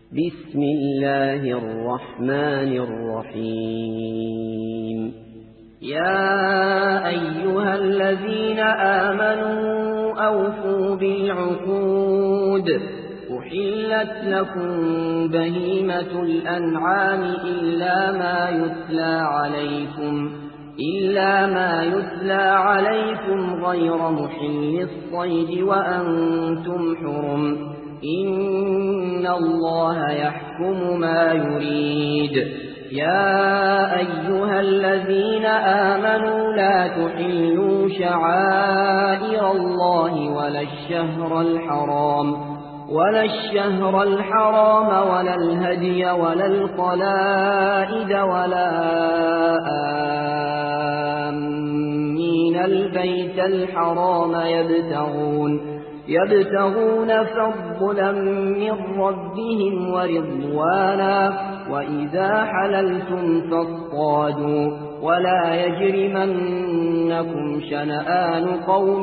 بسم الله الرحمن الرحيم يا أيها الذين آمنوا أوفوا بالعقود أحلت لكم بهيمة الأنعام إلا ما يتلى عليكم غير محل الصيد وأنتم حرم إن الله يحكم ما يريد يا أيها الذين آمنوا لا تحلوا شعائر الله ولا الشهر الحرام ولا الهدي ولا القلائد ولا آمين البيت الحرام يبتغون فضلا من ربهم ورضوانا وإذا حللتم فاصطادوا ولا يجرمنكم شنآن قوم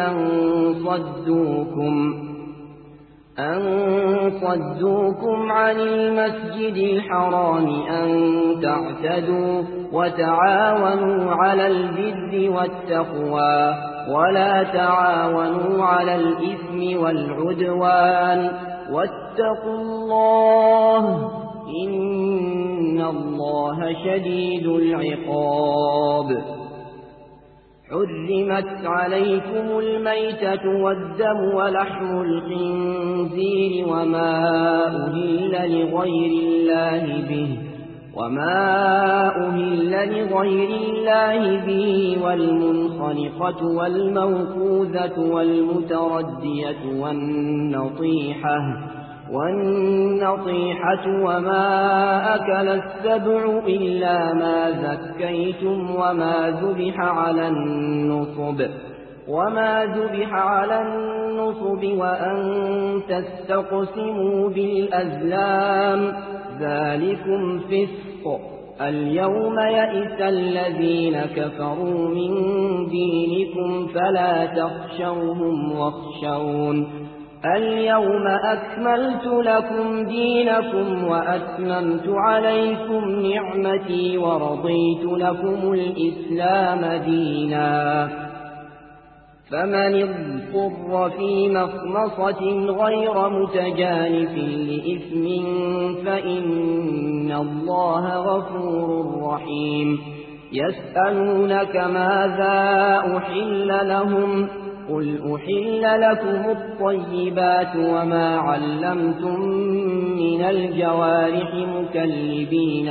أن صدوكم عن المسجد الحرام أن تعتدوا وتعاونوا على البر والتقوى ولا تعاونوا على الإثم والعدوان واتقوا الله إن الله شديد العقاب حرمت عليكم الميتة والدم ولحم الخنزير وما أهل لغير الله به والمنخنقة والموقوذة والمتردية والنطيحة وما أكل السبع إلا ما ذكيتم وما ذبح على النصب وأن تستقسموا بالأزلام ذلكم فسق اليوم يئس الذين كفروا من دينكم فلا تخشوهم واخشون اليوم أكملت لكم دينكم وأتممت عليكم نعمتي ورضيت لكم الإسلام دينا فمن اضطر في مخمصة غير متجانف لإثم فإن الله غفور رحيم يسألونك ماذا أحل لهم قل أحل لكم الطيبات وما علمتم من الجوارح مكلبين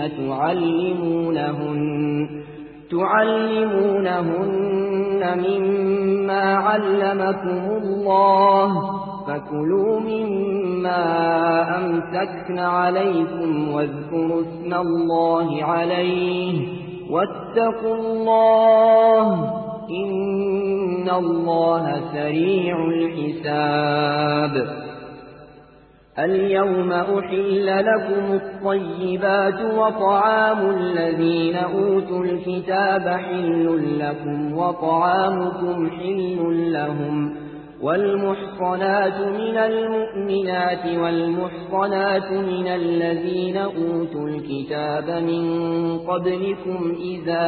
تعلمونهن مما علمكم الله فكلوا مما أمسكن عليكم واذكروا اسم الله عليه واتقوا الله إن الله سريع الحساب اليوم أحل لكم الطيبات وطعام الذين أوتوا الكتاب حل لكم وطعامكم حل لهم والمحصنات من المؤمنات والمحصنات من الذين أوتوا الكتاب من قبلكم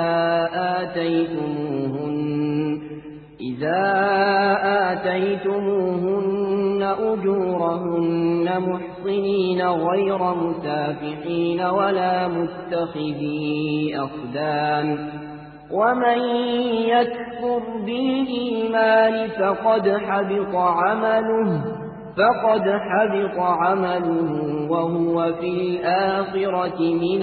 إذا آتيتموهن أجورهن محصنين غير مسافحين ولا متخذي أخدان ومن يكفر بالإيمان فقد حبط عمله وهو في الآخرة من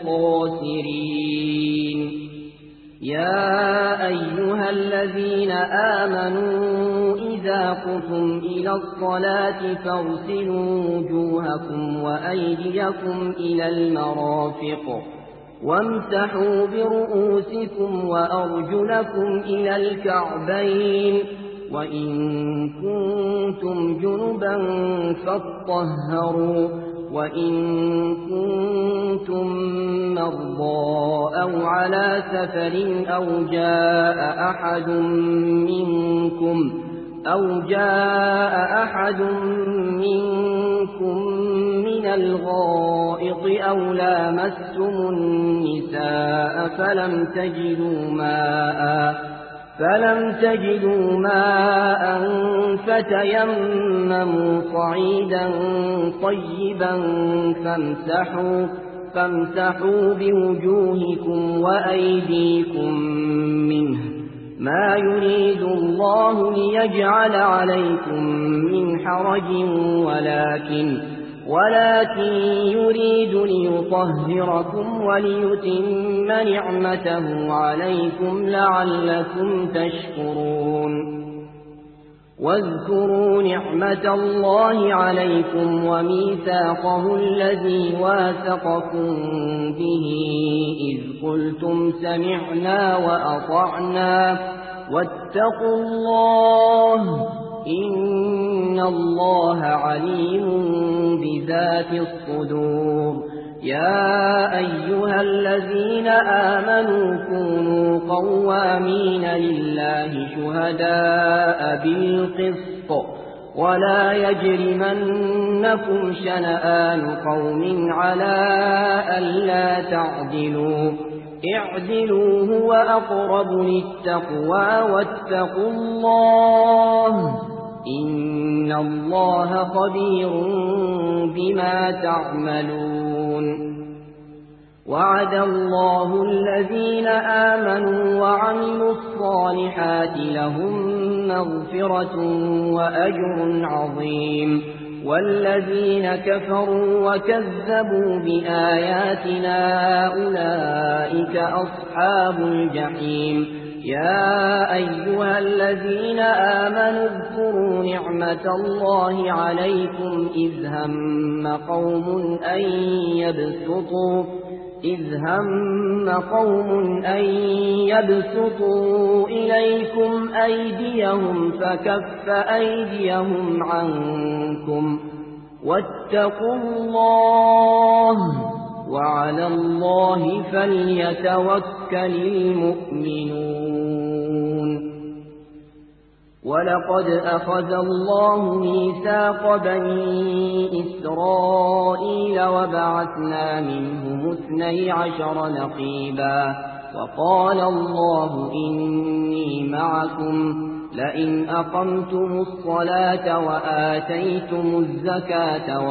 الخاسرين يا أيها الذين آمنوا إذا قمتم إلى الصلاة فاغسلوا وجوهكم وأيديكم إلى المرافق وامسحوا برؤوسكم وأرجلكم إلى الكعبين وإن كنتم جنبا فاطهروا وإن كنتم مرضى أو على سفر أو جاء أحد منكم من من الغائط أو لامستم النساء فلم تجدوا ماء فتيمموا صعيدا طيبا فامسحوا بوجوهكم وأيديكم منه ما يريد الله ليجعل عليكم من حرج ولكن يريد ليطهركم وليتم نعمته عليكم لعلكم تشكرون واذكروا نعمة الله عليكم وميثاقه الذي واثقكم به إذ قلتم سمعنا وأطعنا واتقوا الله إن الله عليم بذات الصدور يا أيها الذين آمنوا كونوا قوامين لله شهداء بالقسط ولا يجرمنكم شنآن قوم على ألا تعدلوا اعدلوا هو أقرب للتقوى واتقوا الله إن الله خبير بما تعملون وعد الله الذين آمنوا وعملوا الصالحات لهم مغفرة وأجر عظيم والذين كفروا وكذبوا بآياتنا أولئك أصحاب الجحيم يا أيها الذين آمنوا اذكروا نعمة الله عليكم إذ هم قوم أن يبسطوا إليكم أيديهم فكف أيديهم عنكم واتقوا الله وعلى الله فليتوكل المؤمنون ولقد أخذ الله ميثاق بني إسرائيل وبعثنا منهم 12 نقيبا وقال الله إني معكم لئن أقمتم الصلاة وآتيتم الزكاة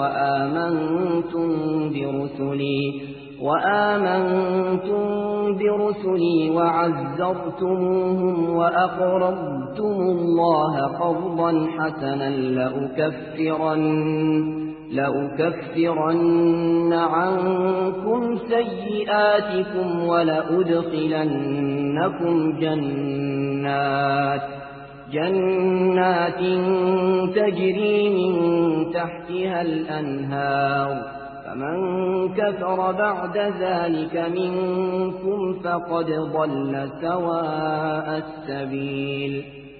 وآمنتم برسلي وعزرتموهم وأقرضتم الله قرضا حسنا لأكفرن عنكم سيئاتكم ولأدخلنكم جنات تجري من تحتها الأنهار فمن كفر بعد ذلك منكم فقد ضل سواء السبيل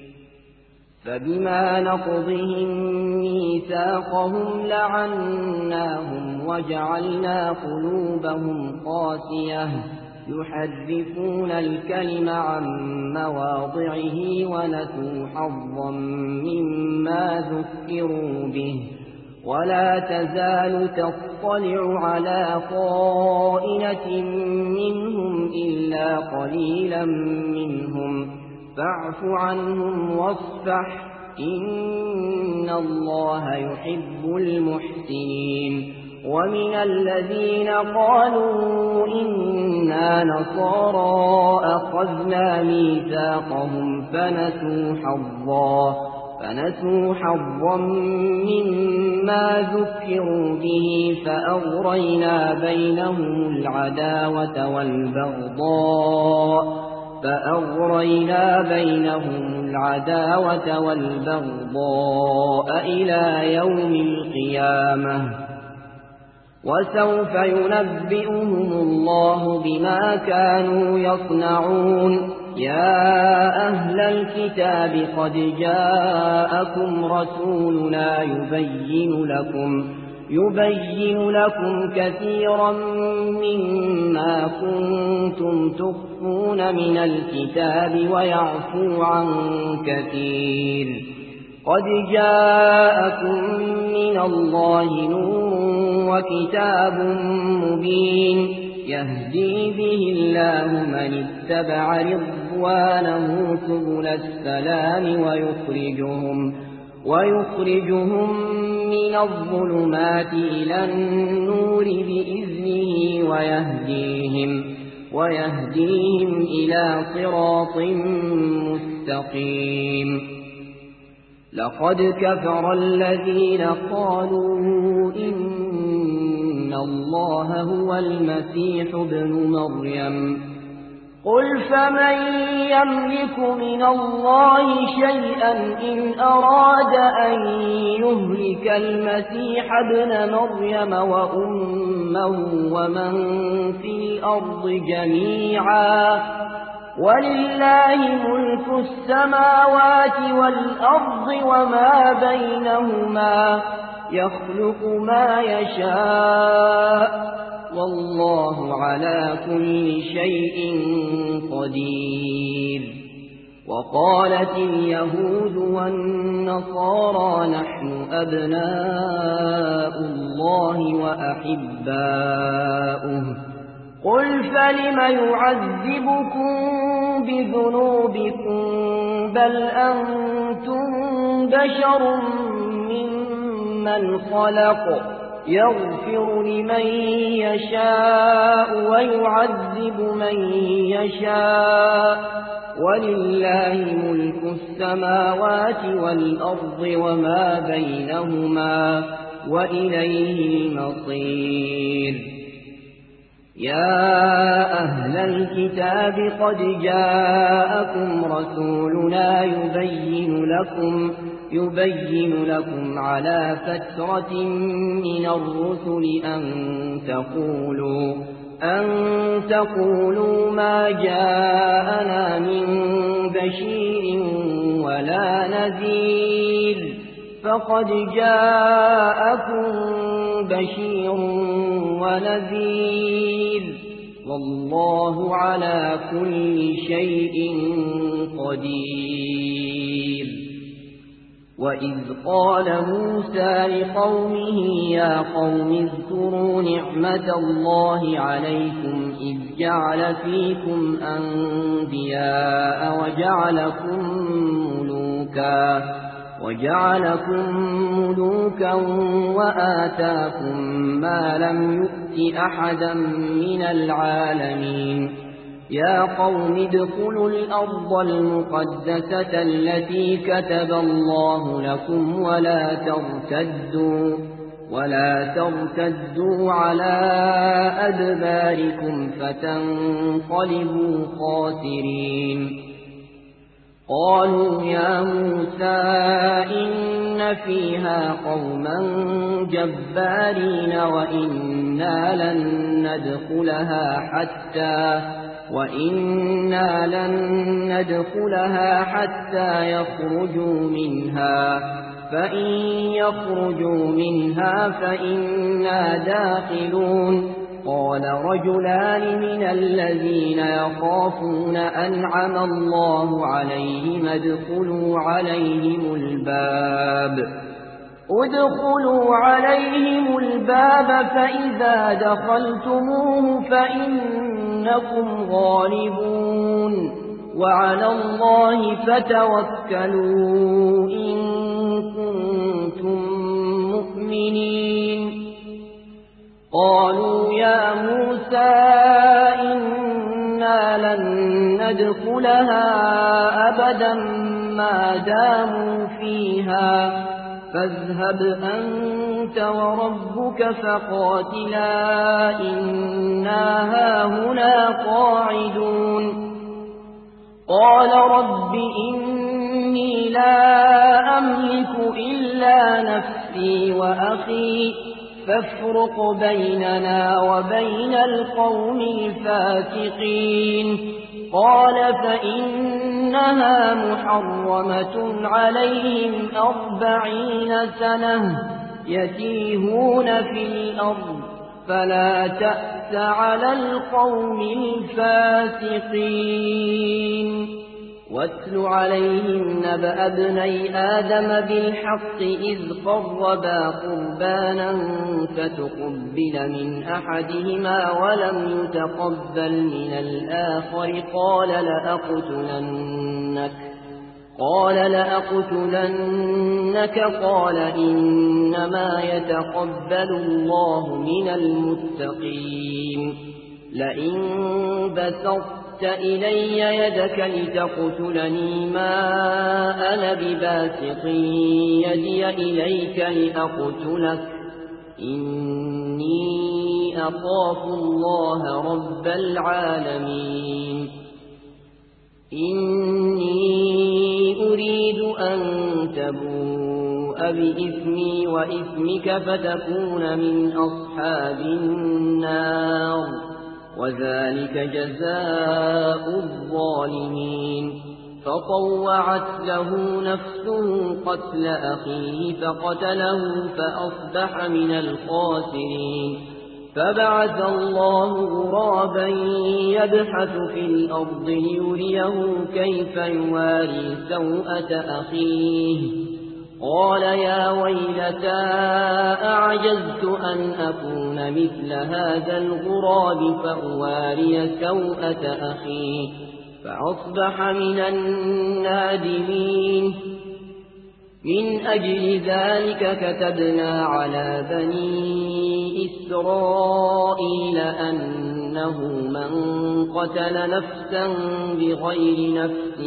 فبما نقضهم ميثاقهم لعناهم وجعلنا قلوبهم قاسية يحرفون الكلم عن مواضعه ونسوا حظا مما ذكروا به ولا تزال تطلع على خائنة منهم إلا قليلا منهم فاعف عنهم واصفح إن الله يحب المحسنين ومن الذين قالوا إنا نصارى أخذنا ميثاقهم فنسوا حظا مما ذكروا به فأغرينا بينهم العداوة والبغضاء إلى يوم القيامة وسوف ينبئهم الله بما كانوا يصنعون يا أهل الكتاب قد جاءكم رسولنا يبين لكم كثيرا مما كنتم تخفون من الكتاب ويعفو عن كثير قد جاءكم من الله نور وكتاب مبين يهدي به الله من اتبع رضوانه سبل السلام ويخرجهم من الظلمات إلى النور بإذنه ويهديهم إلى صراط مستقيم لقد كفر الذين قالوا إن الله هو المسيح ابن مريم قل فمن يملك من الله شيئا إن أراد أن يهلك المسيح ابن مريم وأمه ومن في الأرض جميعا ولله ملك السماوات والأرض وما بينهما يخلق ما يشاء والله على كل شيء قدير وقالت اليهود والنصارى نحن أبناء الله وأحباؤه قل فلم يعذبكم بذنوبكم بل أنتم بشر ممن خلق يغفر لمن يشاء ويعذب من يشاء ولله ملك السماوات والأرض وما بينهما وإليه المصير يا أهل الكتاب قد جاءكم رسولنا يبين لكم على فترة من الرسل أن تقولوا ما جاءنا من بشير ولا نذير فقد جاءكم بشير ونذير والله على كل شيء قدير وإذ قال موسى لقومه يا قوم اذكروا نعمة الله عليكم إذ جعل فيكم أنبياء وجعلكم ملوكا وآتاكم ما لم يؤت أحدا من العالمين يا قوم ادخلوا الأرض المقدسة التي كتب الله لكم ولا ترتدوا على أدباركم فتنقلبوا خاسرين قالوا يا موسى إن فيها قوما جبارين وإنا لن ندخلها حتى يخرجوا منها فإن يخرجوا منها فإنا داخلون قال رجلان من الذين يخافون أنعم الله عليهم ادخلوا عليهم الباب فإذا دخلتموه فإنكم غالبون وعلى الله فتوكلوا إن كنتم مؤمنين قالوا يا موسى إنا لن ندخلها أبدا ما داموا فيها فاذهب أنت وربك فقاتلا إنا هاهنا قاعدون قال رب إني لا أملك إلا نفسي وأخي فافرق بيننا وبين القوم الفاسقين قال فإنها محرمة عليهم 40 سنة يتيهون في الأرض فلا تأس على القوم الفاسقين واتل عليهم نبأ ابني آدم بالحق إذ قربا قربانا فتقبل من أحدهما ولم يتقبل من الآخر قال لأقتلنك قال إنما يتقبل الله من المتقين لئن بسطت إلي يدك لتقتلني ما أنا بباسط يدي إليك لأقتلك إني أخاف الله رب العالمين إني أريد أن تبوء بإثمي وإثمك فتكون من أصحاب النار وذلك جزاء الظالمين فطوعت له نفسه قتل أخيه فقتله فأصبح من الخاسرين فبعث الله غرابا يبحث في الأرض ليريه كيف يواري سوءة أخيه قال يا ويلتى أعجزت أن أكون مثل هذا الغراب فأواري سوءة أخي فأصبح من النادمين من أجل ذلك كتبنا على بني إسرائيل أنه من قتل نفسا بغير نفس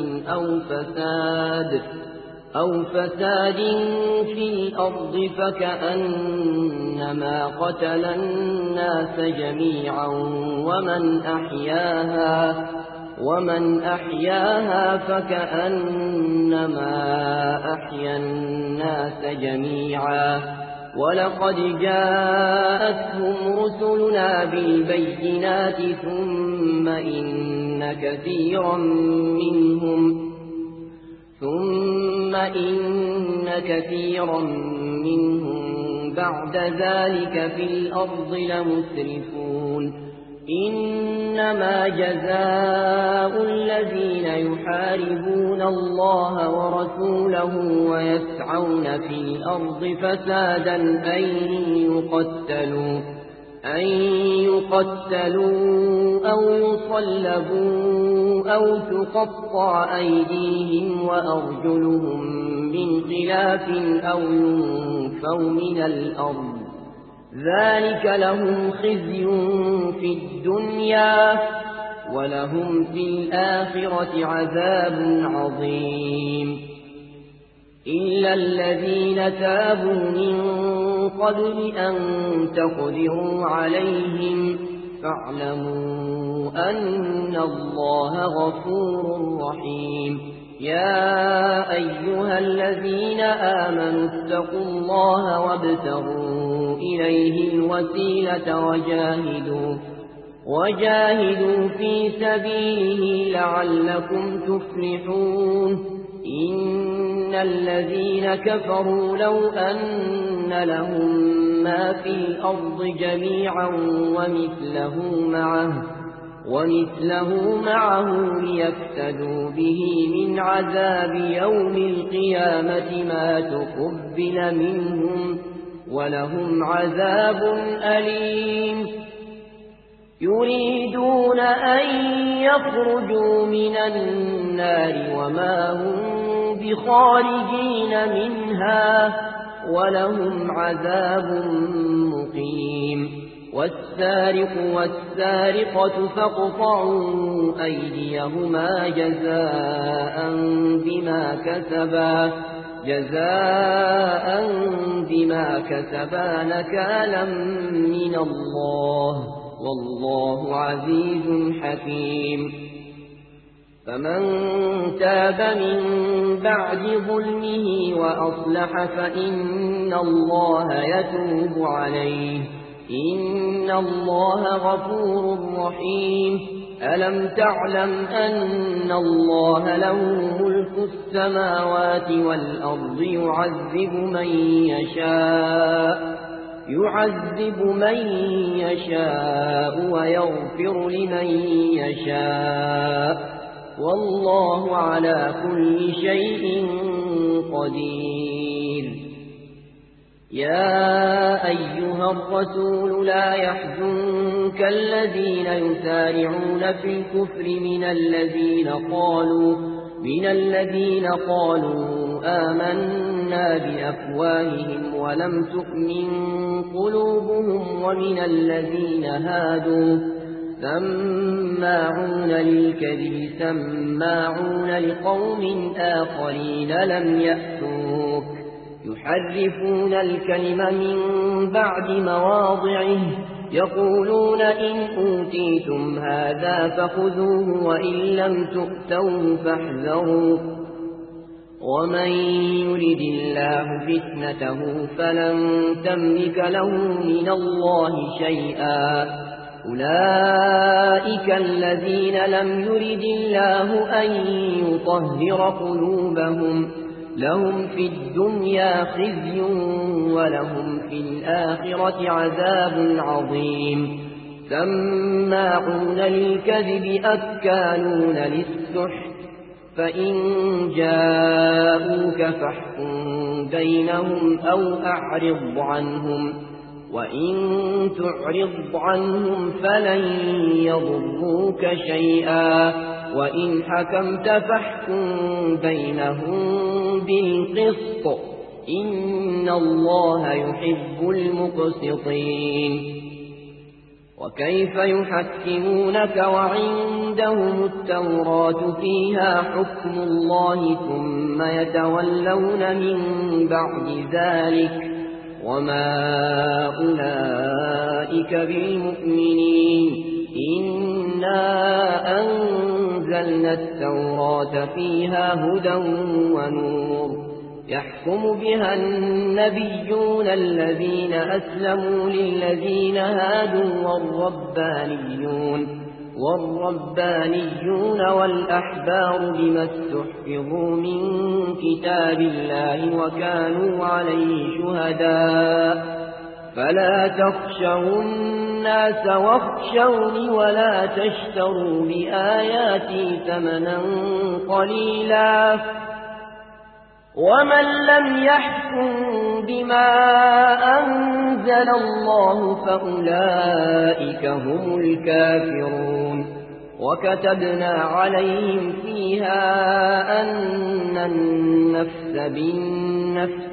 أو فساد في الأرض فكأنما قتل الناس جميعا ومن أحياها فكأنما أحيا الناس جميعا ولقد جاءتهم رسلنا بالبينات ثم إن كثيرا منهم بعد ذلك في الأرض لمسرفون إنما جزاء الذين يحاربون الله ورسوله ويسعون في الأرض فسادا أن يقتلوا أو يصلبوا أو تقطع أيديهم وأرجلهم من خلاف أو ينفوا من الأرض ذلك لهم خزي في الدنيا ولهم في الآخرة عذاب عظيم إلا الذين تابوا من قبل أن تقدروا عليهم فاعلموا أن الله غفور رحيم يا أيها الذين آمنوا اتقوا الله وابتغوا إليه الوسيلة وجاهدوا في سبيله لعلكم تفلحون إن الذين كفروا لو أن لهم ما في الأرض جميعا ومثله معه ليفتدوا به من عذاب يوم القيامة ما تقبل منهم ولهم عذاب أليم يريدون أن يخرجوا من النار وما هم بخارجين منها ولهم عذاب مقيم والسارق والسارقة فاقطعوا أيديهما جزاء بما كسبا نكالا من الله والله عزيز حكيم فمن تاب من بعد ظلمه وأصلح فإن الله يتوب عليه إن الله غفور رحيم ألم تعلم أن الله له ملك السماوات والأرض يعذب من يشاء ويغفر لمن يشاء والله على كل شيء قدير. يا أيها الرسول لا يحزنك الذين يسارعون في الكفر من الذين قالوا آمنا بأفواههم ولم تؤمن قلوبهم ومن الذين هادوا سماعون للكذب سماعون لقوم آخرين لم يأتوك يحرفون الكلم من بعد مواضعه يقولون إن أوتيتم هذا فخذوه وإن لم تؤتوه فاحذروا ومن يرد الله فتنته فلن تملك له من الله شيئا أولئك الذين لم يرد الله أن يطهر قلوبهم لهم في الدنيا خزي ولهم في الآخرة عذاب عظيم سماعون للكذب أكالون للسحت فإن جاءوك فاحكم بينهم أو أعرض عنهم وإن تعرض عنهم فلن يضروك شيئا وإن حكمت فاحكم بينهم بالقسط إن الله يحب المقسطين. وكيف يحكمونك وعندهم التوراة فيها حكم الله ثم يتولون من بعد ذلك وما أولئك بالمؤمنين إنا أنزلنا التوراة فيها هدى ونور يحكم بها النبيون الذين أسلموا للذين هادوا والربانيون والأحبار بما استحفظوا من كتاب الله وكانوا عليه شهداء فلا تخشوا الناس واخشوني ولا تشتروا بآياتي ثمنا قليلا ومن لم يحكم بما أنزل الله فأولئك هم الكافرون. وكتبنا عليهم فيها أن النفس بالنفس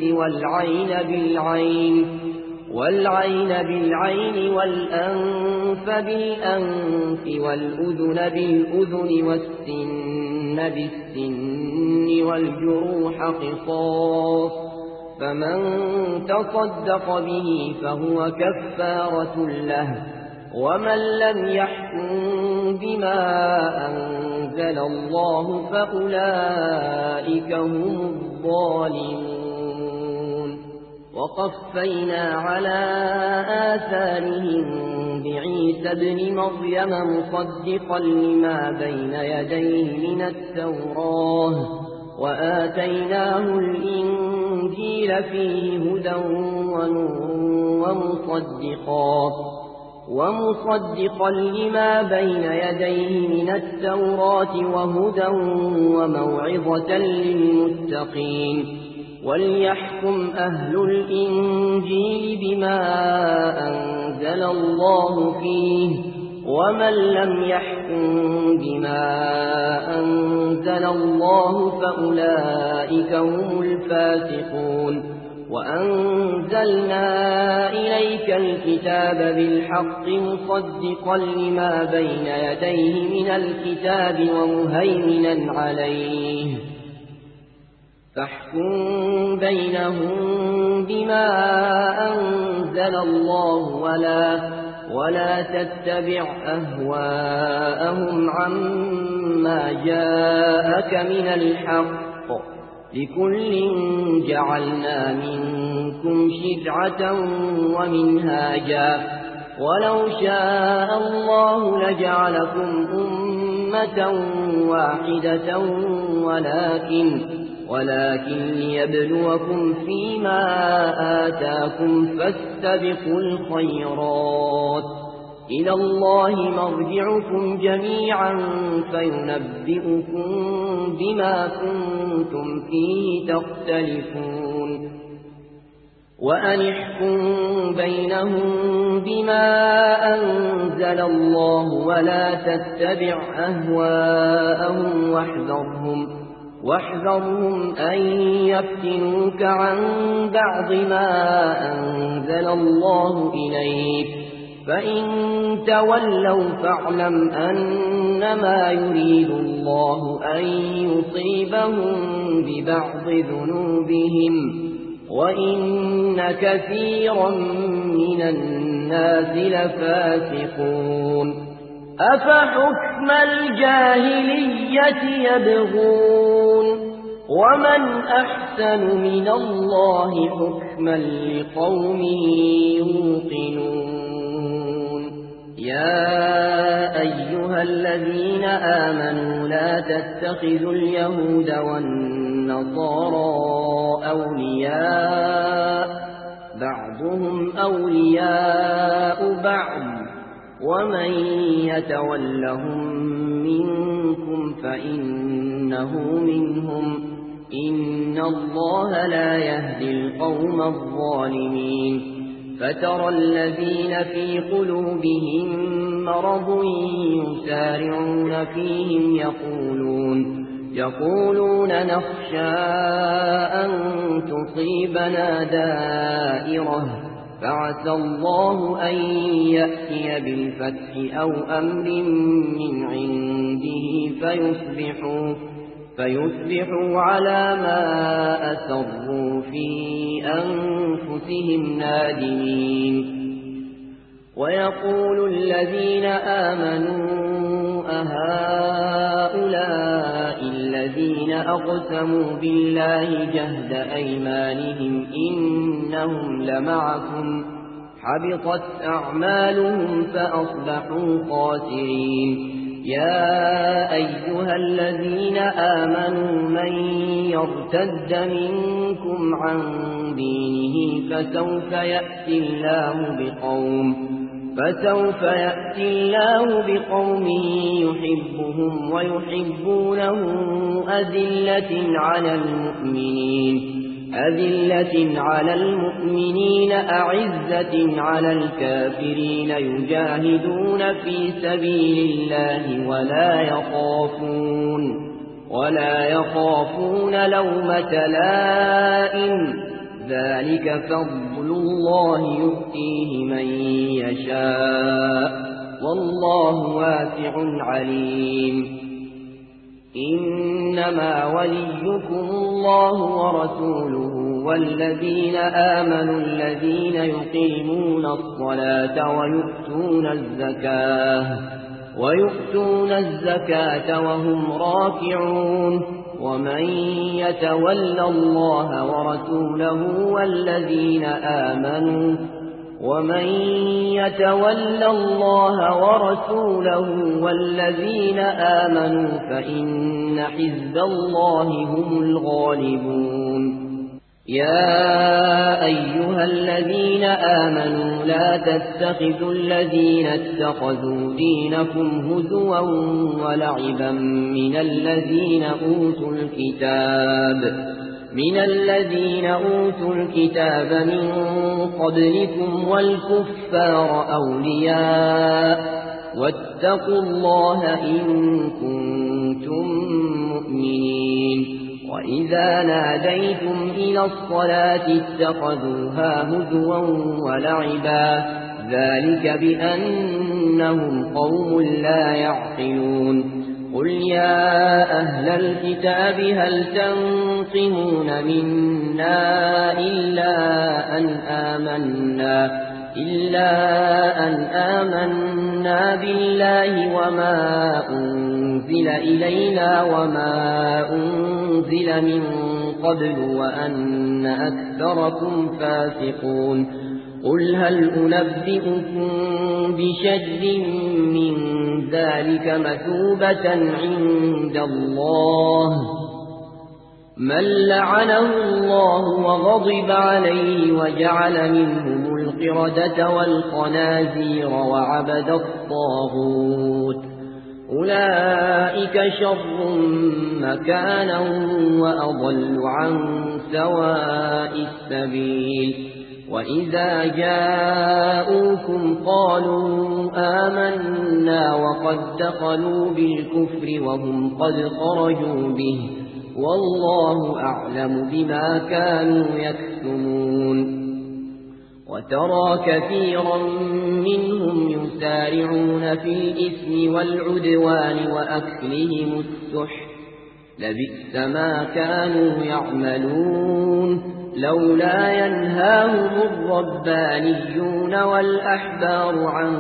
والعين بالعين والأنف بالأنف والأذن بالأذن والسن بالسن والجروح قصاص فمن تصدق به فهو كفارة له ومن لم يحكم بما أنزل الله فأولئك هم الظالمون. وقفينا على آثارهم بعيسى ابن مريم مصدقا لما بين يديه من التوراة وآتيناه الإنجيل فيه هدى ونور ومصدقا لما بين يديه من التوراة وهدى وموعظة للمتقين. وليحكم أهل الإنجيل بما أنزل الله فيه ومن لم يحكم بما أنزل الله فأولئك هم الفاسقون. وأنزلنا إليك الكتاب بالحق مصدقا لما بين يديه من الكتاب ومهيمنا عليه فاحكم بينهم بما أنزل الله ولا تتبع أهواءهم عما جاءك من الحق لكل جعلنا منكم شرعة ومنهاجا ولو شاء الله لجعلكم أمة واحدة ولكن ليبلوكم فيما آتاكم فاستبقوا الخيرات إلى الله مرجعكم جميعا فينبئكم بما كنتم فيه تختلفون وأنحكم بينهم بما أنزل الله ولا تتبع أهواءهم واحذرهم أن يفتنوك عن بعض ما أنزل الله إليك فإن تولوا فاعلم أنما يريد الله أن يصيبهم ببعض ذنوبهم وإن كثيرا من الناس لفاسقون أفحكم الجاهلية يبغون ومن أحسن من الله حكما لقوم يوقنون يا أيها الذين آمنوا لا تتخذوا اليهود والنصارى أولياء بعضهم أولياء بعض ومن يتولهم منكم فإنه منهم إن الله لا يهدي القوم الظالمين فترى الذين في قلوبهم مرض يسارعون فيهم يقولون نخشى أن تصيبنا دائرة فعسى الله أن يأتي بالفتح أو أمر من عنده فيصبحوا على ما أسروا في أنفسهم نادمين ويقول الذين آمنوا أهؤلاء الذين أقسموا بالله جهد أيمانهم إنهم لمعكم حبطت أعمالهم فأصبحوا خاسرين يا أيها الذين آمنوا من يرتد منكم عن دينه فسوف يأتي الله بقوم يحبهم ويحبونه أذلة على المؤمنين أعزة على الكافرين يجاهدون في سبيل الله ولا يخافون لومة لائم ذلك فضل الله يؤتيه من يشاء والله واسع عليم إنما وليكم الله ورسوله والذين آمنوا الذين يقيمون الصلاة ويؤتون الزكاة وهم راكعون ومن يتول الله ورسوله والذين آمنوا فإن حزب الله هم الغالبون يا أيها الذين آمنوا لا تتخذوا الذين اتخذوا دينكم هزوا ولعبا من الذين أوتوا الكتاب من قبلكم والكفار أولياء واتقوا الله إن كنتم مؤمنين وإذا ناديتم إلى الصلاة اتخذوها هزوا ولعبا ذلك بأنهم قوم لا يعقلون قل يا أهل الكتاب هل تنقمون منا إلا أن آمنا بالله وما أنزل إلينا وما أنزل من قبل وأن أكثركم فاسقون قل هل أنبئكم بشر من ذلك مثوبة عند الله من لعنه الله وغضب عليه وجعل منهم القردة والخنازير وعبد الطاغوت أولئك شر مكانا وأضل عن سواء السبيل وإذا جاءوكم قالوا آمنا وقد دخلوا بالكفر وهم قد خرجوا به والله أعلم بما كانوا يكتمون وترى كثيرا منهم يسارعون في الإثم والعدوان وأكلهم السحت لبئس ما كانوا يعملون لولا ينهاهم الربانيون والأحبار عن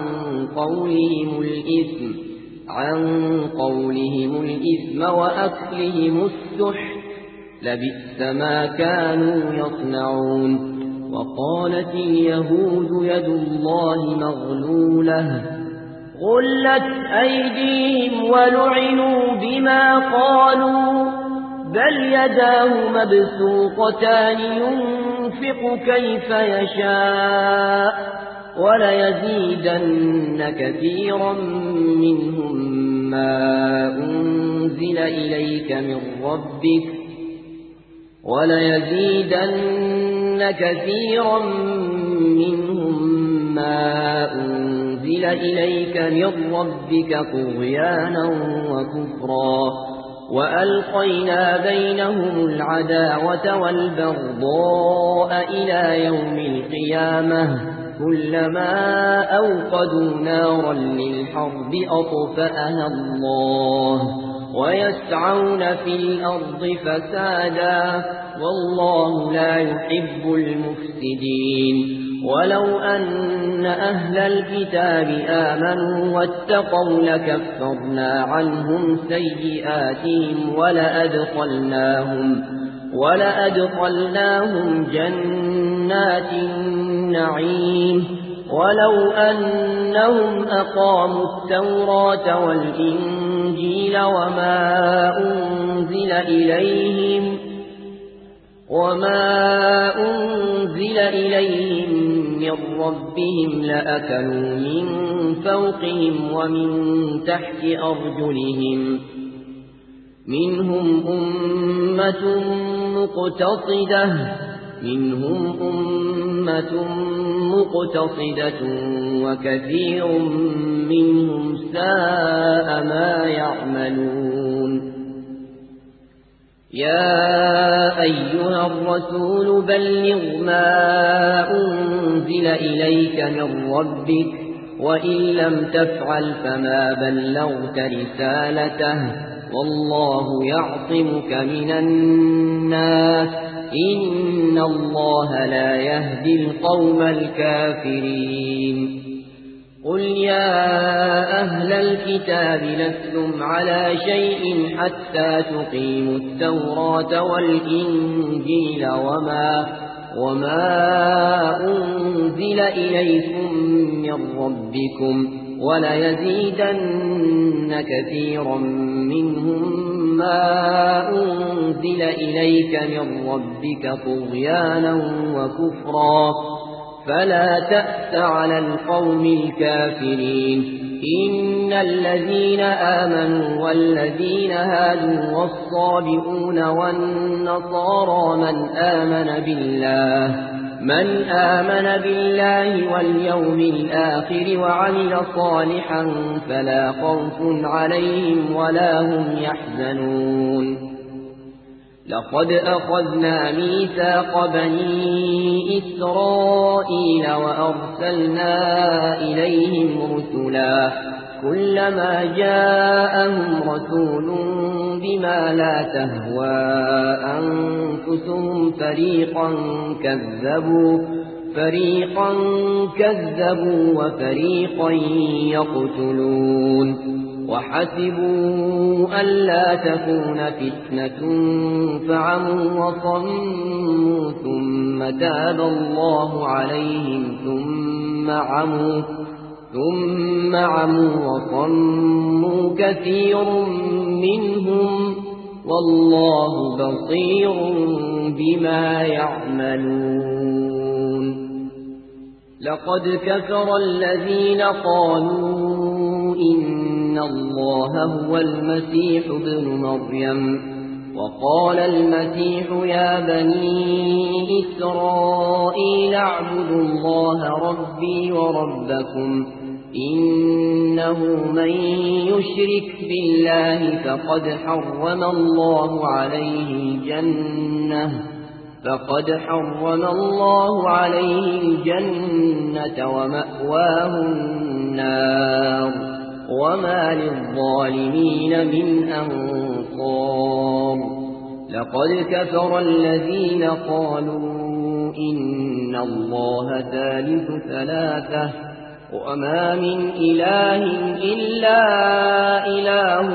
قولهم الإثم وأكلهم السحت لبئس ما كانوا يصنعون وقالت اليهود يد الله مغلولة غلت أيديهم ولعنوا بما قالوا بل يداه مبسوطتان ينفق كيف يشاء وليزيدن كثيرا منهم ما أنزل إليك من ربك طغيانا وكفرا وألقينا بينهم العداوة والبغضاء إلى يوم القيامة كلما أوقدوا نارا للحرب أطفأها الله ويسعون في الأرض فسادا والله لا يحب المفسدين ولو أن أهل الكتاب آمنوا واتقوا لكفرنا عنهم سيئاتهم ولأدخلناهم جنات النعيم ولو أنهم أقاموا التوراة والإنجيل وما أنزل إليهم من ربهم لأكلوا من فوقهم ومن تحت أرجلهم منهم أمة مقتصدة وكثير منهم ساء ما يعملون يا أيها الرسول بلغ ما أنزل إليك من ربك وإن لم تفعل فما بلغت رسالته والله يعصمك من الناس إن الله لا يهدي القوم الكافرين قل يا أهل الكتاب لستم على شيء حتى تقيموا التوراة والإنجيل وما أنزل إليكم من ربكم وليزيدن كثيرا منهم ما أنزل إليك من ربك طغيانا وكفرا فلا تأس على القوم الكافرين إن الذين آمنوا والذين هادوا والصابئون والنصارى من آمن بالله واليوم الآخر وعمل صالحا فلا خوف عليهم ولا هم يحزنون لقد أخذنا ميثاق بني إسرائيل وأرسلنا إليهم رسلا كلما جاءهم رسول بما لا تهوى أنفسهم فريقا كذبوا وفريقا يقتلون وحسبوا ألا تكون فتنة فعموا وصموا ثم تاب الله عليهم ثم عموا وصموا كثير منهم والله بصير بما يعملون لقد كفر الذين قالوا إن الله هو المسيح ابن مريم وقال المسيح يا بني إسرائيل اعبدوا الله ربي وربكم إنه من يشرك بالله فقد حرم الله عليه الجنة ومأواه النار وما للظالمين من أنصار لقد كفر الذين قالوا إن الله ثالث ثلاثة وما من إله إلا إله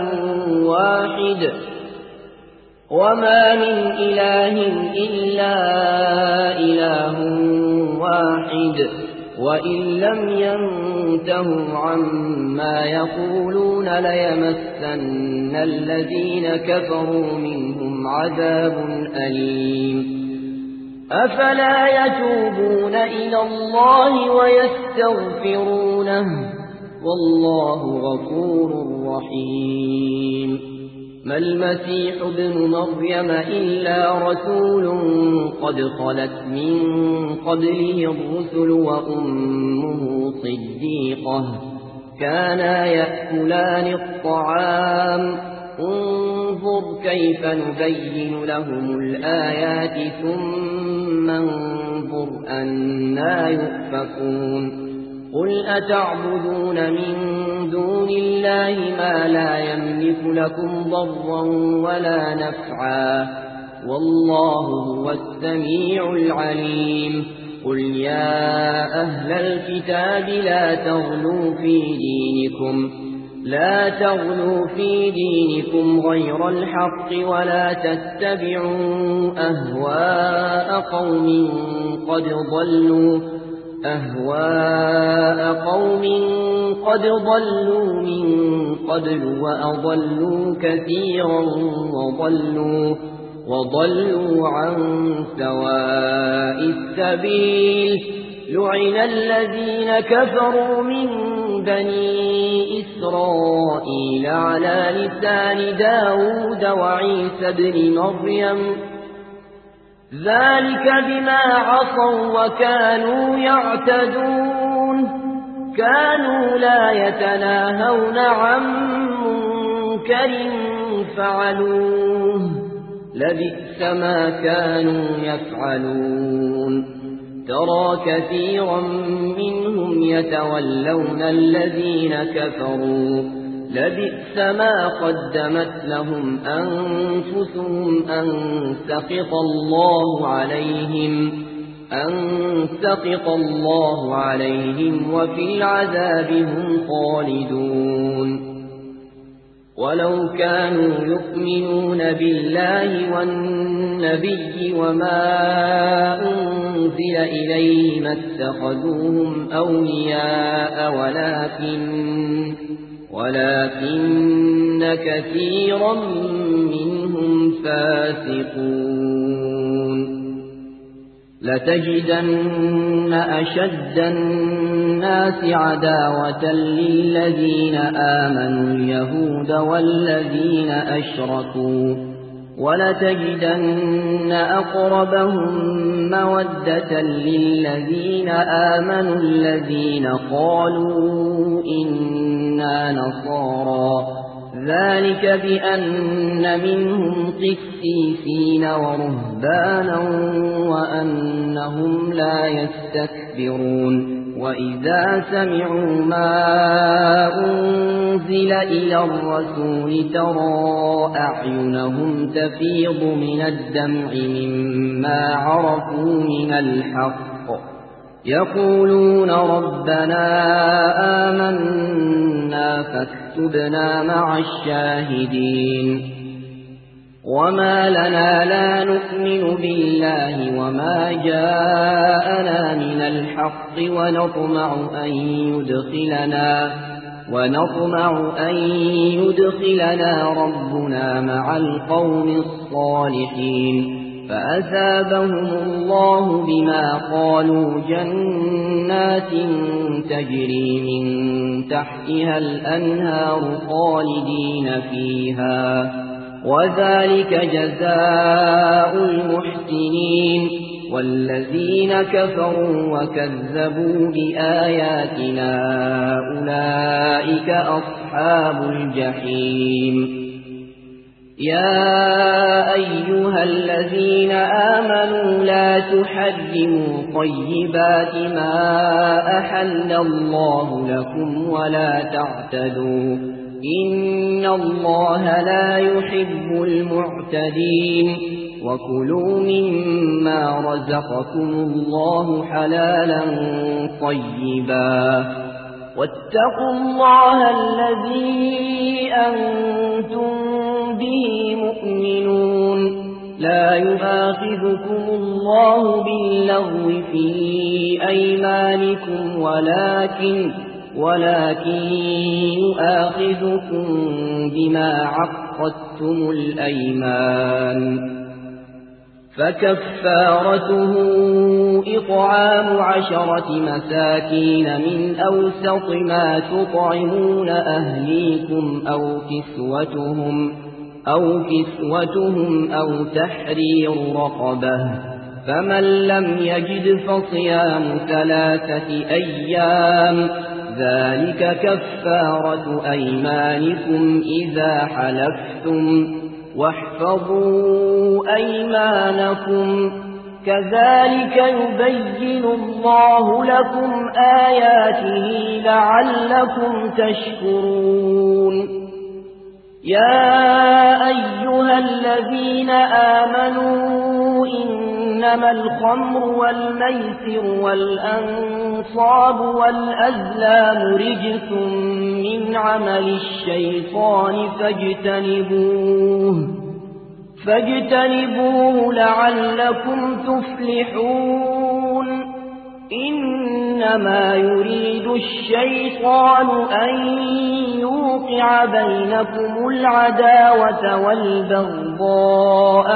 واحد وإن لم ينتهوا عما يقولون ليمسن الذين كفروا منهم عذاب أليم أفلا يتوبون إلى الله ويستغفرونه والله غفور رحيم ما المسيح ابن مريم إلا رسول قد خلت من قبله الرسل وأمه صديقة كانا يأكلان الطعام انظر كيف نبين لهم الآيات ثم انظر أنى يؤفكون قل أتعبدون من دون الله ما لا يملك لكم ضرا ولا نفعا والله هو السميع العليم قل يا أهل الكتاب لا تغلوا في دينكم غير الحق ولا تتبعوا أهواء قوم قد ضلوا من قبل وأضلوا كثيرا وضلوا عن سواء السبيل لعن الذين كفروا من بني إسرائيل على لسان داود وعيسى بن مريم ذلك بما عصوا وكانوا يعتدون كانوا لا يتناهون عن منكر فعلوه لبئس ما كانوا يفعلون ترى كثيرا منهم يتولون الذين كفروا لبئس ما قدمت لهم أنفسهم أن سقط الله عليهم وفي العذاب هم خالدون ولو كانوا يؤمنون بالله والنبي وما أنزل إليه ما اتخذوهم أولياء ولكن كثيرا منهم فاسقون لتجدن أشد الناس عداوة للذين آمنوا اليهود والذين أشركوا ولتجدن أقربهم مودة للذين آمنوا الذين قالوا إنا نصارى ذلك بأن منهم قسيسين ورهبانا وأنهم لا يستكبرون وإذا سمعوا ما أنزل إلى الرسول ترى أعينهم تفيض من الدمع مما عرفوا من الحق يقولون ربنا آمنا فاكتبنا مع الشاهدين وما لنا لا نؤمن بالله وما جاءنا من الحق ونطمع أن يدخلنا ربنا مع القوم الصالحين فأثابهم الله بما قالوا جنات تجري من تحتها الأنهار خالدين فيها وذلك جزاء المحسنين والذين كفروا وكذبوا بآياتنا أولئك أصحاب الجحيم يا أيها الذين آمنوا لا تحرموا طيبات ما أحل الله لكم ولا تعتدوا إن الله لا يحب المعتدين وكلوا مما رزقكم الله حلالا طيبا واتقوا الله الذي أنتم به مؤمنون لا يؤاخذكم الله باللغو في أيمانكم ولكن يؤاخذكم بما عقدتم الأيمان فكفارته إطعام 10 مساكين من أوسط ما تطعمون أهليكم أو كسوتهم أو تحرير رقبة فمن لم يجد فصيام 3 أيام ذلك كفارة أيمانكم إذا حلفتم واحفظوا أيمانكم كذلك يبين الله لكم آياته لعلكم تشكرون يا أيها الذين آمنوا إنما الخمر والميسر والأنصاب والأزلام رجس من عمل الشيطان فاجتنبوه لعلكم تفلحون إنما يريد الشيطان أن يوقع بينكم العداوة والبغضاء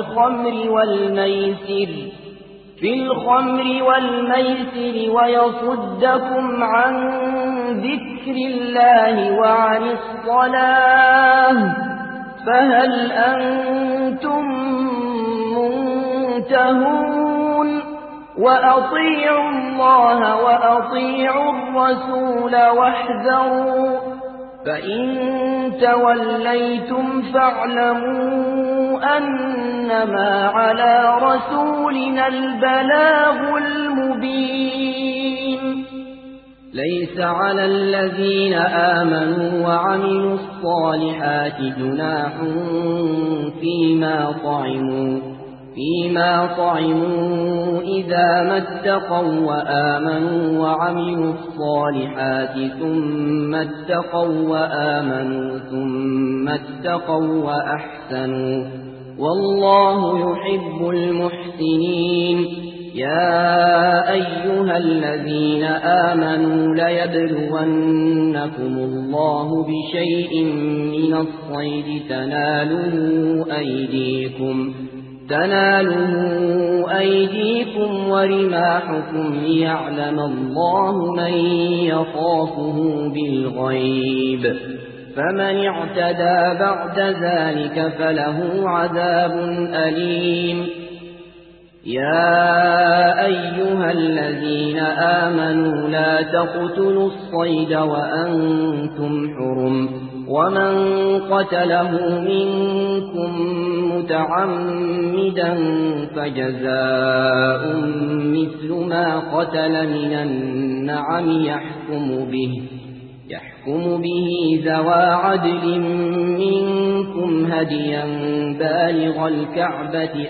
في الخمر والميسر ويصدكم عن ذكر الله وعن الصلاة فهل أنتم منتهون وأطيعوا الله وأطيعوا الرسول واحذروا فإن توليتم فاعلموا أنما على رسولنا البلاغ المبين ليس على الذين آمنوا وعملوا الصالحات جناح فيما طعموا إذا ما اتقوا وآمنوا وعملوا الصالحات ثم اتقوا وآمنوا ثم اتقوا وأحسنوا والله يحب المحسنين يا أيها الذين آمنوا ليبلونكم الله بشيء من الصيد تناله أيديكم ورماحكم ليعلم الله من يخافه بالغيب فمن اعتدى بعد ذلك فله عذاب أليم يا أيها الذين آمنوا لا تقتلوا الصيد وأنتم حرم ومن قتله منكم متعمدا فجزاء مثل ما قتل من النعم يحكم به ذوى عدل منكم هديا بالغ الكعبة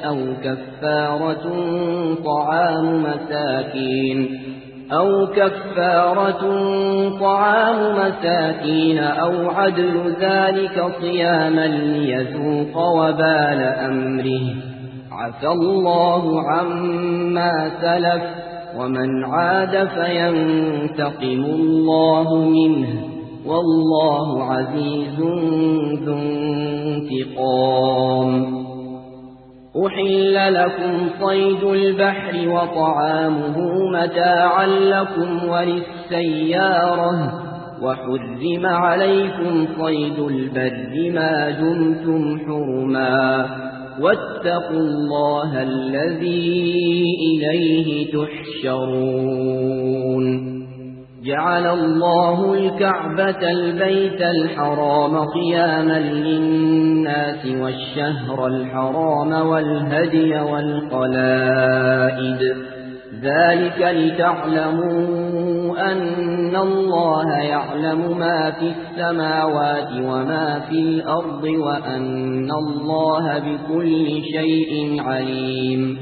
أو كفارة طعام مساكين أو عدل ذلك صياما ليذوق وبال أمره عفى الله عما سلف ومن عاد فينتقم الله منه والله عزيز ذو انتقام أحل لكم صيد البحر وطعامه متاعا لكم وللسيارة وحرم عليكم صيد البر ما دمتم حرما واتقوا الله الذي إليه تحشرون جعل الله الكعبة البيت الحرام قياما للناس والشهر الحرام والهدي والقلائد ذلك لتعلموا أن الله يعلم ما في السماوات وما في الأرض وأن الله بكل شيء عليم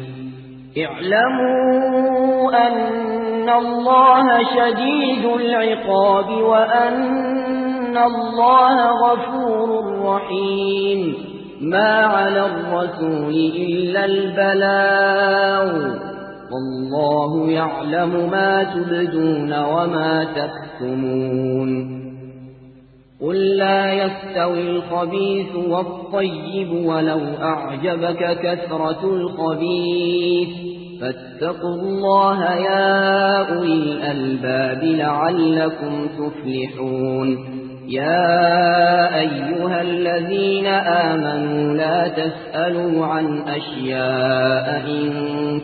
اعلموا أن الله شديد العقاب وأن الله غفور رحيم ما على الرسول إلا البلاغ والله يعلم ما تبدون وما تكتمون قل لا يستوي الخبيث والطيب ولو أعجبك كثرة الخبيث فاتقوا الله يا أولي الألباب لعلكم تفلحون يا أيها الذين آمنوا لا تسألوا عن أشياء إن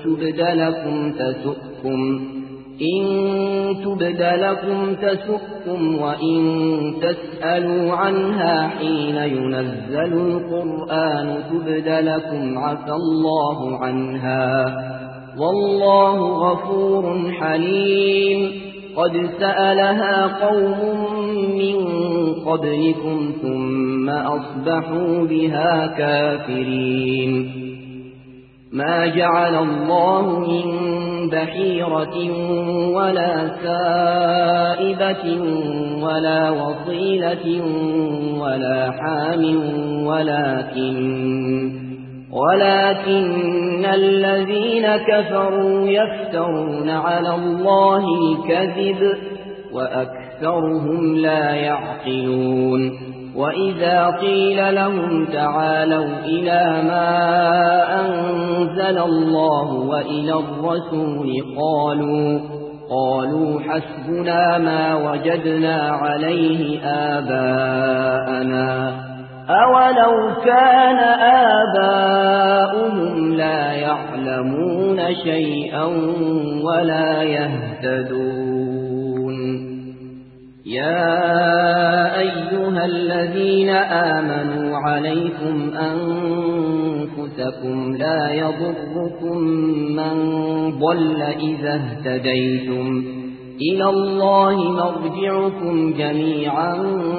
تبد لكم تسؤكم وإن تسألوا عنها حين ينزل القرآن تبد لكم عفى الله عنها والله غفور حليم قد سألها قوم من قبلكم ثم أصبحوا بها كافرين ما جعل الله من بحيرة ولا سائبة ولا وصيلة ولا حام ولكن الذين كفروا يفترون على الله الكذب وأكثرهم لا يعقلون وإذا قيل لهم تعالوا إلى ما أنزل الله وإلى الرسول قالوا حسبنا ما وجدنا عليه آباءنا أولو كان آباؤهم لا يعلمون شيئا ولا يهتدون يا أيها الذين آمنوا عليكم أنفسكم لا يضركم من ضل إذا اهتديتم إلى الله مرجعكم جميعا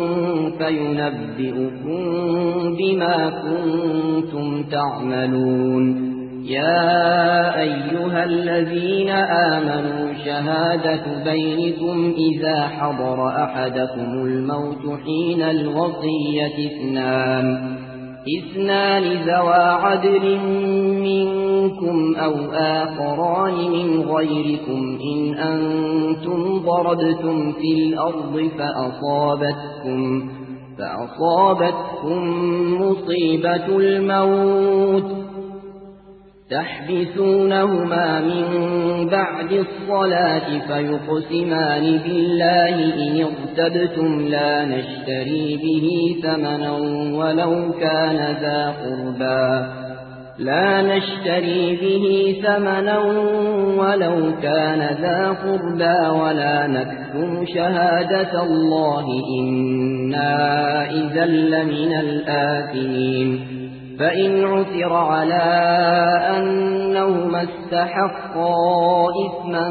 فينبئكم بما كنتم تعملون يا أيها الذين آمنوا شهادة بينكم إذا حضر أحدكم الموت حين الوصية اثنان ذوى عدل منكم أو آخران من غيركم إن أنتم ضربتم في الأرض فأصابتكم مصيبة الموت تحبسونهما من بعد الصلاة فيقسمان بالله إن ارتبتم لا نشتري به ثمنا ولو كان ذا قربى ولا نكتم شهادة الله إنا إذا لمن الآثمين فإن عثر على أنهما استحقا إثما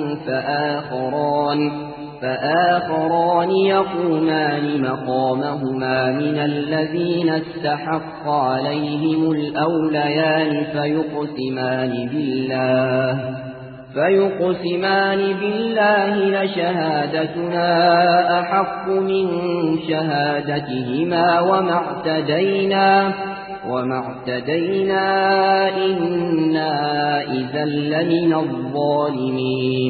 فآخران يقومان مقامهما من الذين استحق عليهم الأوليان فيقسمان بالله لشهادتنا أحق من شهادتهما وما اعتدينا إنا إذا لمن الظالمين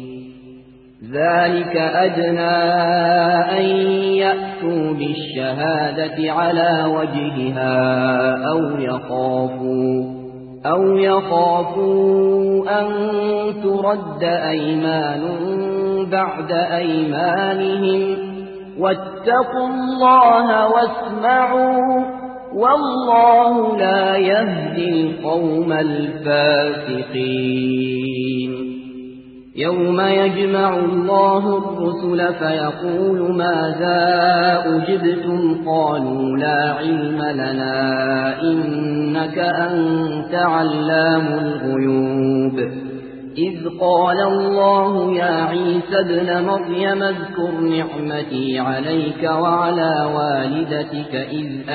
ذلك أدنى أن يأتوا بالشهادة على وجهها أو يخافوا أن ترد أيمان بعد أيمانهم واتقوا الله واسمعوا والله لا يهدي القوم الفاسقين يوم يجمع الله الرسل فيقول ماذا أجبتم قالوا لا علم لنا إنك أنت علام الغيوب إذ قال الله يا عيسى ابن مريم اذكر نعمتي عليك وعلى والدتك إذ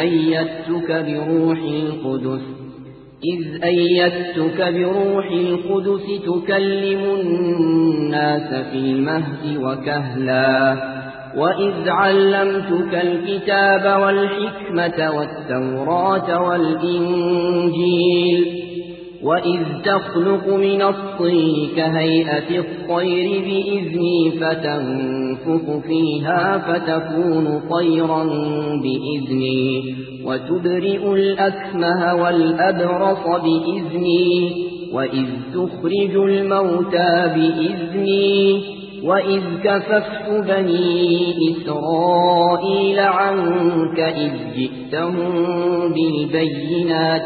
أيدتك بروح القدس تكلم الناس في المهد وكهلا وإذ علمتك الكتاب والحكمة والتوراة والإنجيل وإذ تخلق من الطين كهيئة الطير بإذني فتنفخ فيها فتكون طيرا بإذني وتبرئ الأكمه والأبرص بإذني وإذ تخرج الموتى بإذني وإذ كففت بني إسرائيل عنك إذ جئتهم بالبينات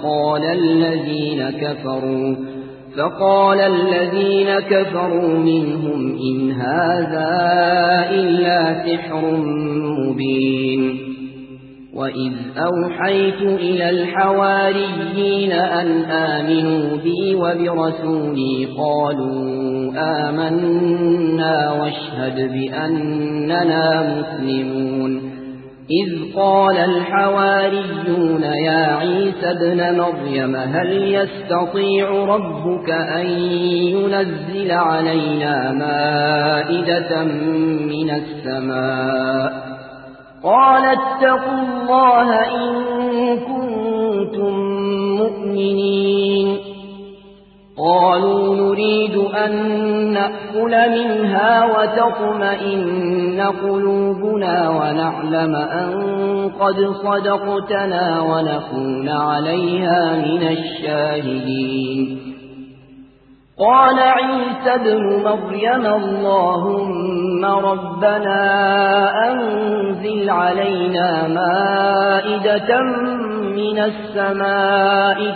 فقال الذين كفروا منهم إن هذا إلا سحر مبين وإذ أوحيت إلى الحواريين أن آمنوا بي وبرسولي قالوا آمنا واشهد بأننا مسلمون إذ قال الحواريون يا عيسى ابن مريم هل يستطيع ربك أن ينزل علينا مائدة من السماء قال اتقوا الله إن كنتم مؤمنين قالوا نريد أن نأكل منها وتطمئن قلوبنا ونعلم أن قد صدقتنا ونكون عليها من الشاهدين قال عيسى ابن مريم اللهم ربنا أنزل علينا مائدة من السماء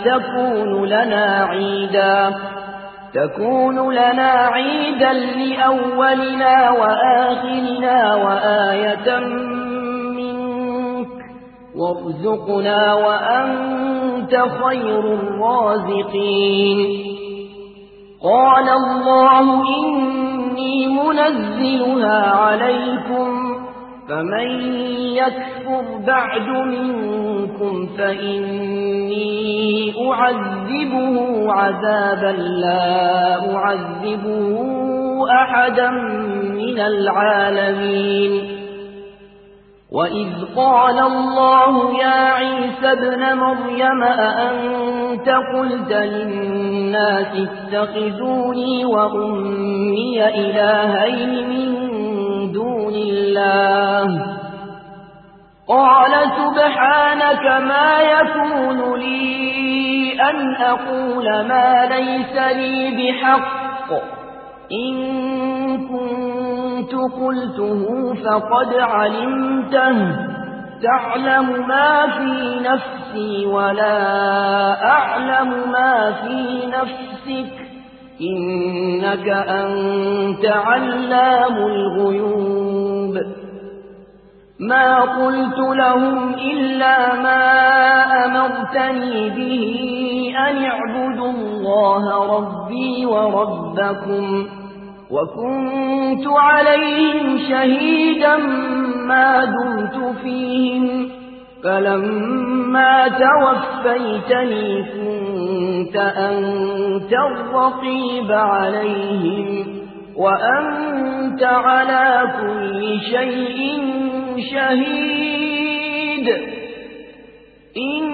تكون لنا عيدا لأولنا وآخرنا وآية منك وارزقنا وأنت خير الرازقين قال الله إني منزلها عليكم فمن يكفر بعد منكم فإني أعذبه عذابا لا أعذبه أحدا من العالمين وإذ قال الله يا عيسى ابن مريم أأنت قلت للناس اتخذوني وأمي إلهين من دون الله قال سبحانك ما يكون لي أن أقول ما ليس لي بحق إن كنت قلته فقد علمته تعلم ما في نفسي ولا أعلم ما في نفسك إنك أنت علام الغيوب ما قلت لهم إلا ما أمرتني به أن اعبدوا الله ربي وربكم وكنت عليهم شهيدا ما دمت فيهم فلما توفيتني كنت أنت الرقيب عليهم وأنت على كل شيء شهيد إن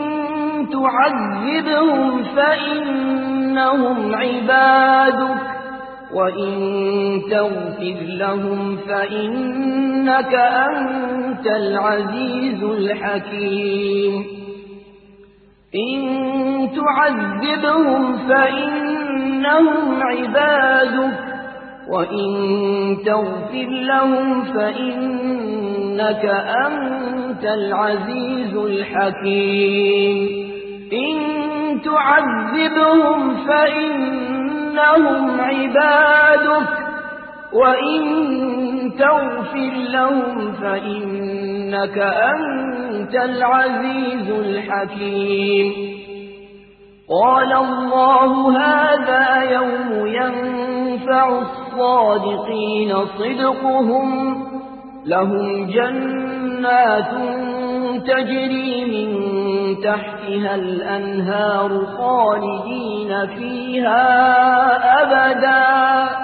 تعذبهم فإنهم عبادك وإن تغفر لهم فإنك أنت العزيز الحكيم إن تعذبهم فإنهم عبادك وإن تغفر لهم فإنك أنت العزيز الحكيم إن تعذبهم فإنهم عبادك وإن تغفر لهم فإنك أنت العزيز الحكيم قال الله هذا يوم ينفع الصادقين صدقهم لهم جنات تجري من تحتها الأنهار خالدين فيها أبدا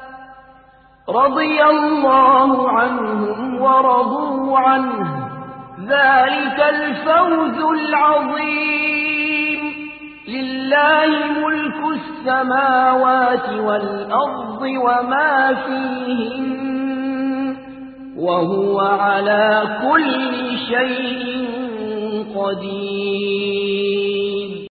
رضي الله عنهم ورضوا عنه ذلك الفوز العظيم لله ملك السماوات والأرض وما فيهن وهو على كل شيء قدير